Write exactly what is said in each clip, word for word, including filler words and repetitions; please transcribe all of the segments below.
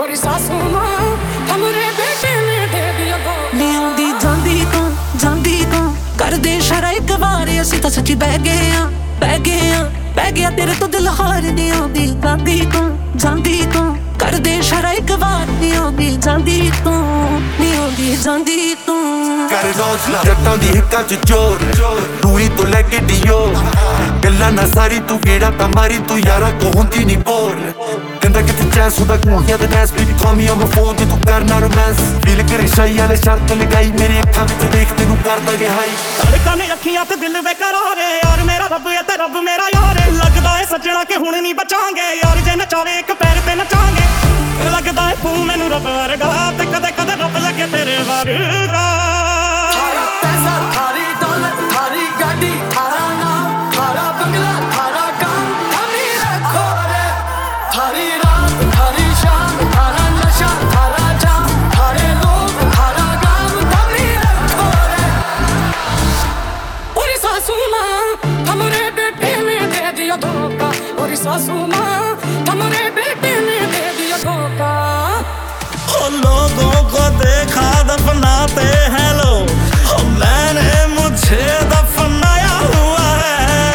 और सासू मां हमरे बेटे ने दे दिया गो। नी आंदी जांदी तू जांदी तू कर दे इशारा एक बार, असीं तां सच्ची बह गए आ बह गए आ बह गया तेरे तो दिल हार। नी आंदी जांदी तू जांदी तू कर दे इशारा एक बार, नी आंदी जांदी तू नी आंदी जांदी तू। कर रोज जट्टां दी हिक्कां च चोर दूरी तो लेके डियो गल्लां ना सारी तू गेड़ा तां मारी तू यारा को होंदी नी बोर। कहंदा किते चैस हुंदा क्यों या the nice baby call me on my phone ते तू करना रोमांस फील करे शाई वाले शर्त लगाई मेरी अखां विच देख तैनू करदा गया हाई। धड़कां ने अखियां ते दिल बेकरार यार मेरा रब है ते रब मेरा यार। लगदा है सजना के हुण नहीं बचांगे यार जे नचावे एक पैर ते नचांगे। लगदा है तू मैनू रब वर्गा ते कदे कदे रब लगे तेरे वर्गा। थारा पैसा थारी दौलत थारी गाड़ी थारा नाम थारा बंगला थारा काम थारी रखो रे। थारी रात थारी शाम थारा नशा थारा जाम थारे लोग थारा गाम थारी रखो रे। और सासू मां हमरे बेटे ने दे दिया धोखा। और सासू मां हमरे बेटे ने दे दिया धोखा। लोगों को देखा दफनाते हैं लोग, मैंने मुझे दफनाया हुआ है।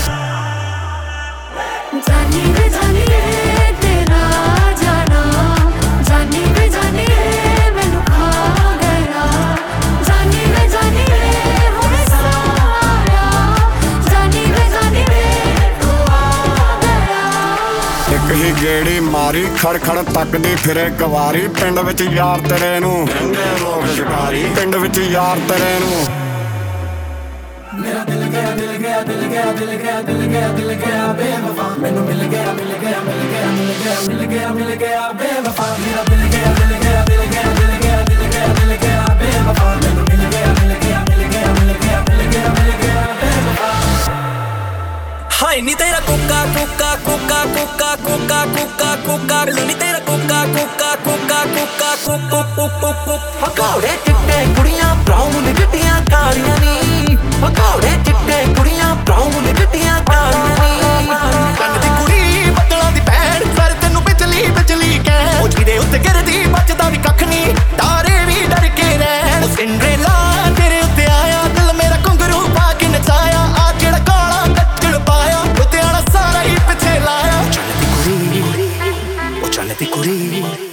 जानी वे जानी रे तेरा जाना, जानी वे जानी रे मैनू खा गया। जानी वे जानी रे हुण साया, जानी वे जानी रे तू आ गया। एक ही गेड़ी मारी खड़ खड़ तकदी फिरे गवारी। पिंड विच यार तेरे नू लोग शिकारी, पिंड विच यार तेरे नू। मेरा दिल गया दिल गया दिल गया दिल गया दिल गया दिल गया बेवफा। मैनू मिल गया मिल गया मिल गया मिल गया मिल गया मिल गया बेवफा। मेरा दिल गया दिल गया दिल गया दिल गया दिल गया दिल गया बेवफा। मैनू मिल गया मिल गया मिल गया मिल गया मिल गया मिल गया बेवफा। हाय नी तेरा कुक्का कुक्का कुक्का कुक्का कुक्का कुक्का कुक्का नी तेरा कुक्का कुक्का कुक्का कुक्का कुक्कू कुक्कू कुक्कू। पकौड़े चिट्टे कुड़ियां ब्राउन चिट्टियां कालियां नी, पकौड़े चिट्टे कुड़ियां ब्राउन चिट्टियां कालियां नी। कंन दी कुड़ी बदलां दी भैण फिर तैनू बिजली बिजली कहण। ओ जी दे उत्ते गिरदी बचदा भी कख नी तारे भी डर के रहण। सिंड्रेला तेरे उत्ते आया दिल मेरा घुंघरू पा के नचाया। आ जेड़ा काला नच्चण पाया लुधियाना सारा ही पिछे लाया। ओ चल दी कुड़ी ओ चल दी कुड़ी